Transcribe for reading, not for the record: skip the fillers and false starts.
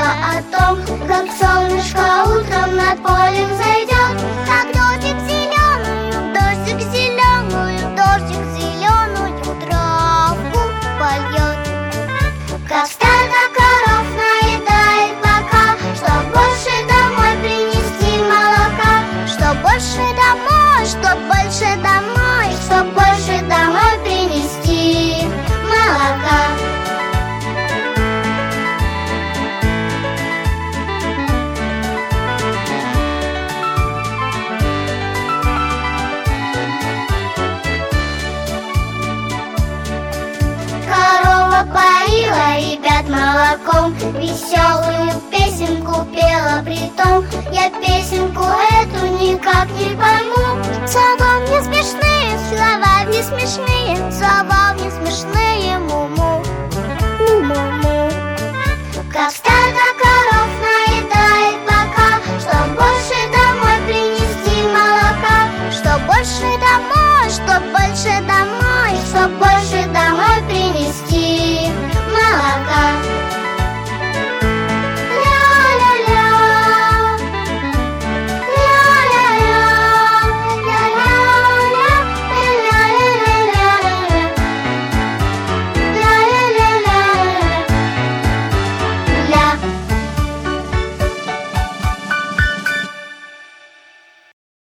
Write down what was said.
о том, как солнышко утром над полем зайдет, как дождик зеленую, дождик зеленую, дождик зеленую травку польет, как стадо коров наедает бока, чтоб больше домой принести молока, чтоб больше домой, чтоб больше домой, чтоб больше домой принести молока. Корова поила ребят молоком, веселую песенку пела притом. Я песенку эту никак не